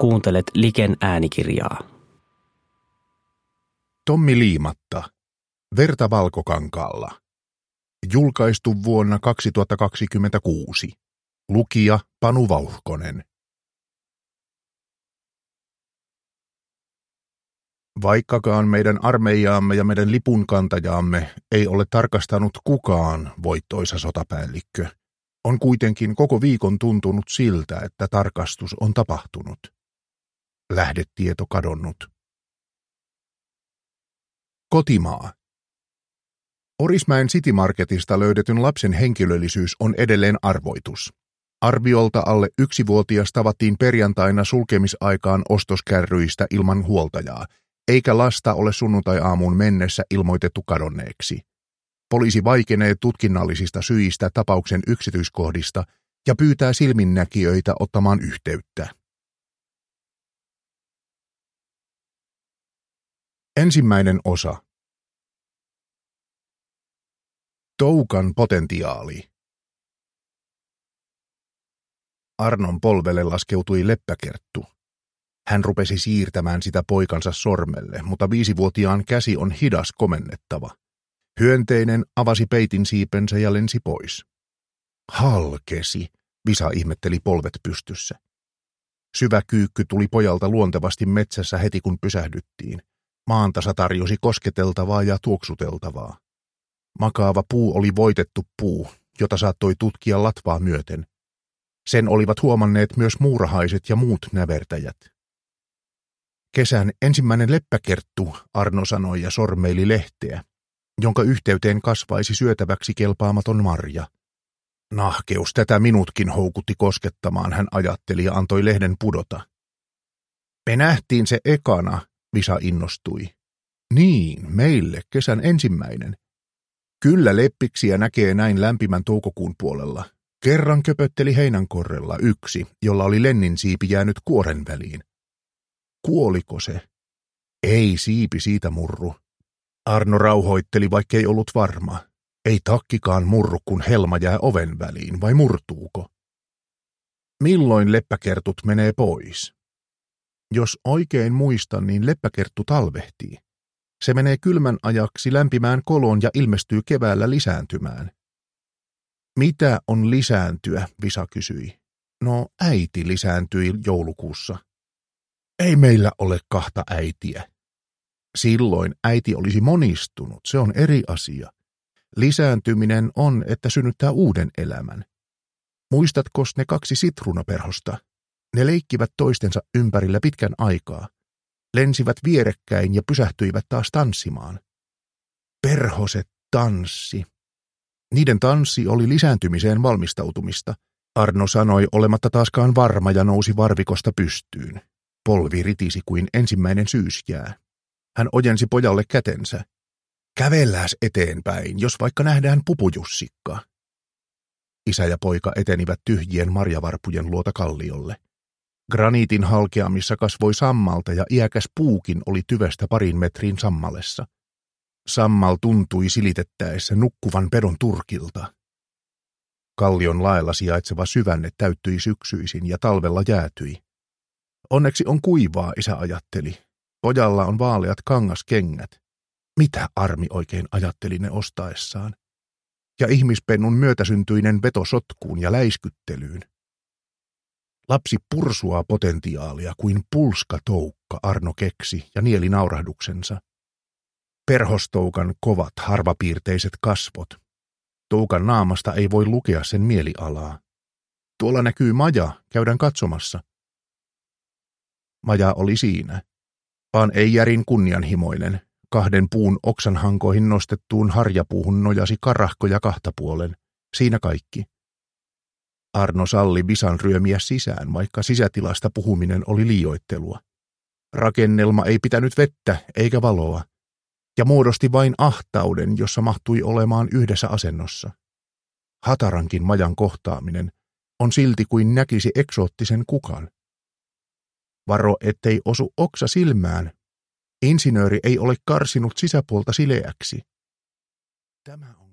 kuuntelet Liken äänikirjaa. Tommi Liimatta. Verta valkokankaalla. Julkaistu vuonna 2026. Lukija Panu Vauhkonen. Vaikkakaan meidän armeijaamme ja meidän lipunkantajaamme ei ole tarkastanut kukaan, voittoisa sotapäällikkö, on kuitenkin koko viikon tuntunut siltä, että tarkastus on tapahtunut. Lähdetieto kadonnut. Kotimaa. Orismäen City Marketista löydetyn lapsen henkilöllisyys on edelleen arvoitus. Arviolta alle 1-vuotias tavattiin perjantaina sulkemisaikaan ostoskärryistä ilman huoltajaa, eikä lasta ole sunnuntai-aamuun mennessä ilmoitettu kadonneeksi. Poliisi vaikenee tutkinnallisista syistä tapauksen yksityiskohdista ja pyytää silminnäkijöitä ottamaan yhteyttä. Ensimmäinen osa. Toukan potentiaali. Arnon polvelle laskeutui leppäkerttu. Hän rupesi siirtämään sitä poikansa sormelle, mutta 5-vuotiaan käsi on hidas komennettava. Hyönteinen avasi peitin siipensä ja lensi pois. Halkesi, Visa ihmetteli polvet pystyssä. Syvä kyykky tuli pojalta luontevasti metsässä heti kun pysähdyttiin. Maantasa tarjosi kosketeltavaa ja tuoksuteltavaa. Makaava puu oli voitettu puu, jota saattoi tutkia latvaa myöten. Sen olivat huomanneet myös muurahaiset ja muut nävertäjät. Kesän ensimmäinen leppäkerttu, Arno sanoi ja sormeili lehteä, jonka yhteyteen kasvaisi syötäväksi kelpaamaton marja. Nahkeus tätä minutkin houkutti koskettamaan, hän ajatteli ja antoi lehden pudota. Me nähtiin se ekana, Visa innostui. Niin, meille kesän ensimmäinen. Kyllä leppiksiä näkee näin lämpimän toukokuun puolella. Kerran köpötteli heinänkorrella yksi, jolla oli lennin siipi jäänyt kuoren väliin. Kuoliko se? Ei siipi siitä murru. Arno rauhoitteli, vaikkei ollut varma. Ei takkikaan murru, kun helma jää oven väliin, vai murtuuko? Milloin leppäkertut menee pois? Jos oikein muistan, niin leppäkerttu talvehtii. Se menee kylmän ajaksi lämpimään koloon ja ilmestyy keväällä lisääntymään. Mitä on lisääntyä, Visa kysyi. No, äiti lisääntyi joulukuussa. Ei meillä ole 2 äitiä. Silloin äiti olisi monistunut, se on eri asia. Lisääntyminen on, että synnyttää uuden elämän. Muistatko ne 2 sitruunaperhosta? Ne leikkivät toistensa ympärillä pitkän aikaa. Lensivät vierekkäin ja pysähtyivät taas tanssimaan. Perhoset tanssi. Niiden tanssi oli lisääntymiseen valmistautumista, Arno sanoi olematta taaskaan varma ja nousi varvikosta pystyyn. Polvi ritisi kuin ensimmäinen syysjää. Hän ojensi pojalle kätensä. Kävellääs eteenpäin, jos vaikka nähdään pupujussikka. Isä ja poika etenivät tyhjien marjavarpujen luota kalliolle. Graniitin halkeamissa kasvoi sammalta ja iäkäs puukin oli tyvestä 2 metrin sammalessa. Sammal tuntui silitettäessä nukkuvan pedon turkilta. Kallion laella sijaitseva syvänne täyttyi syksyisin ja talvella jäätyi. Onneksi on kuivaa, isä ajatteli. Pojalla on vaaleat kangaskengät. Mitä Armi oikein ajatteli ne ostaessaan? Ja ihmispennun myötäsyntyinen veto sotkuun ja läiskyttelyyn. Lapsi pursuaa potentiaalia kuin pulskatoukka, Arno keksi ja nieli naurahduksensa. Perhostoukan kovat, harvapiirteiset kasvot. Toukan naamasta ei voi lukea sen mielialaa. Tuolla näkyy maja, käydään katsomassa. Maja oli siinä, vaan ei järin kunnianhimoinen. 2 puun oksanhankoihin nostettuun harjapuuhun nojasi karahkoja 2 puolen. Siinä kaikki. Arno salli Visan ryömiä sisään, vaikka sisätilasta puhuminen oli liioittelua. Rakennelma ei pitänyt vettä eikä valoa, ja muodosti vain ahtauden, jossa mahtui olemaan yhdessä asennossa. Hatarankin majan kohtaaminen on silti kuin näkisi eksoottisen kukan. Varo, ettei osu oksa silmään. Insinööri ei ole karsinut sisäpuolta sileäksi. Tämä on